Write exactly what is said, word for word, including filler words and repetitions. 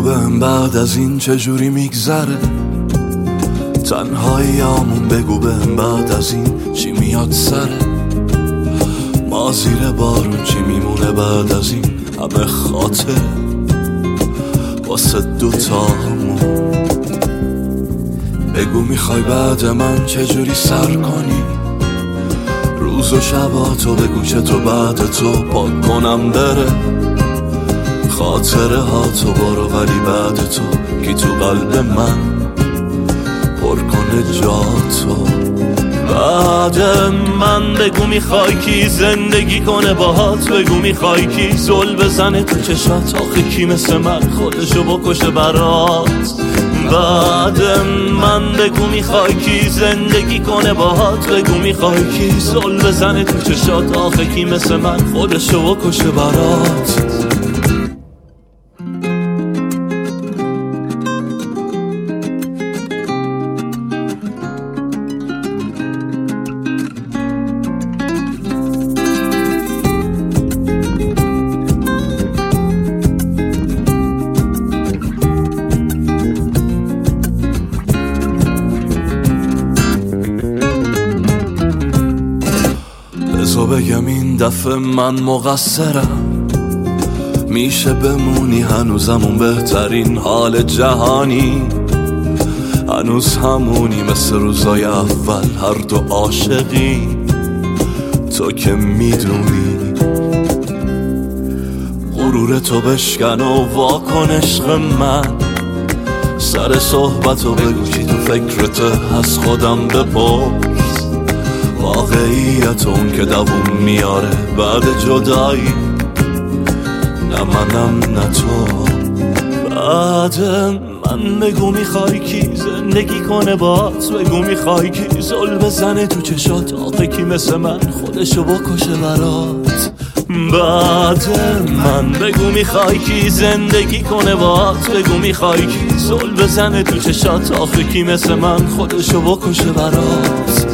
بهم بعد از این چجوری میگذره تنهاییامون، بگو بهم بعد از این چی میاد سره ما زیر بارون چی میمونه بعد از این همه خاطره واسه دوتامون. بگو میخوای بعد من چجوری سر کنی روز و شباتو، بگو چطور بعد تو پاک کنم بره خاطره ها تو برو، ولی بعد تو کی تو قلب من پر کنه جاتو بعد من. بگو میخوای کی زندگی کنه باهات، بگو میخوای کی زل بزنه تو چشات، آخه کی مثل من خودشو بکشه برات بعد من. بگو میخوای کی زندگی کنه باهات، بگو میخوای کی زل بزنه تو چشات، آخه کی مثل من خودشو بکشه برات. بزو بگم این دفعه من مقصرم، میشه بمونی هنوزمون بهترین حال جهانی، هنوز همونی مثل روزای اول هر دو عاشقی، تو که میدونی غرور تو بشکن و واکن عشق من، سر صحبتو بگو چی تو فکرته از خودم بپرس، واقعیت اون که دووم میاره بعد جدایی، نه منم نه تو بعد من. بگو میخوای کی زندگی کنه باهات، بگو میخوای کی زل بزنه تو چشات، آخه کی مثل من خودشو بکشه برات بعد من. بگو میخوای کی زندگی کنه باهات، بگو میخوای کی زل بزنه تو چشات، آخه کی مثل من خودشو بکشه برات.